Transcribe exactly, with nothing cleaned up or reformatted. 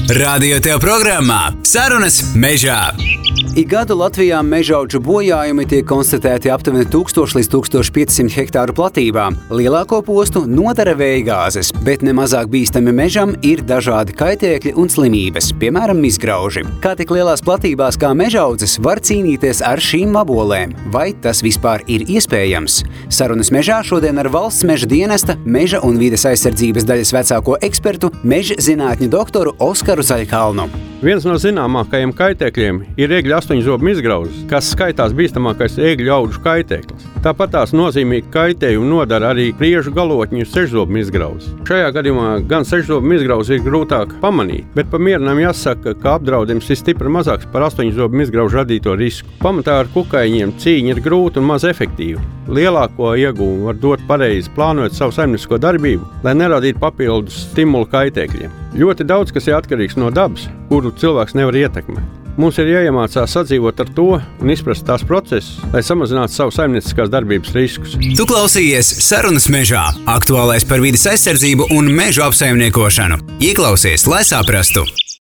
Radio tev programmā Sarunas mežā. Ik gadu Latvijā mežaudžu bojājumi tiek konstatēti aptuveni tūkstoš līdz tūkstoš piecsimt hektāru platībā. Lielāko postu nodara vējgāzes, bet nemazāk bīstami mežam ir dažādi kaitēkļi un slimības, piemēram, mizgrauži. Kā tik lielās platībās kā mežaudzes var cīnīties ar šīm vabolēm? Vai tas vispār ir iespējams? Sarunas mežā šodien ar Valsts meža dienesta, meža un vides aizsardzības daļas vecāko ekspertu, meža zinātņu doktoru Oskaru Zaļkalnu. Viens no zināmākajiem kaitēkļiem ir ēgļu astoņzobu mizgrauzes, kas skaitās bīstamākais ēgļu audžu kaitēklis. Tāpat tās nozīmīgi kaitējumu nodara arī priežu galotņu sešzobu mizgrauzes. Šajā gadījumā gan sešzobu mizgrauzi ir grūtāk pamanīt, bet pa mierinām jāsaka, ka apdraudējums ir stipri mazāks par astoņzobu mizgraužu radīto risku. Pamatā ar kukaiņiem cīņa ir grūta un maz efektīva. Lielāko iegūmu var dot pareizi plānojot savu saimniecisko darbību, lai neradītu papildus stimulu kaitēkļiem. Ļoti daudz, kas ir atkarīgs no dabas, kuru cilvēks nevar ietekmēt. Mums ir jāiemācās sadzīvot ar to un izprast tās procesus, lai samazinātu savu saimnieciskās darbības riskus. Tu klausījies Sarunas mežā. Aktuālais par vides aizsardzību un mežu apsaimniekošanu. Ieklausies, lai saprastu!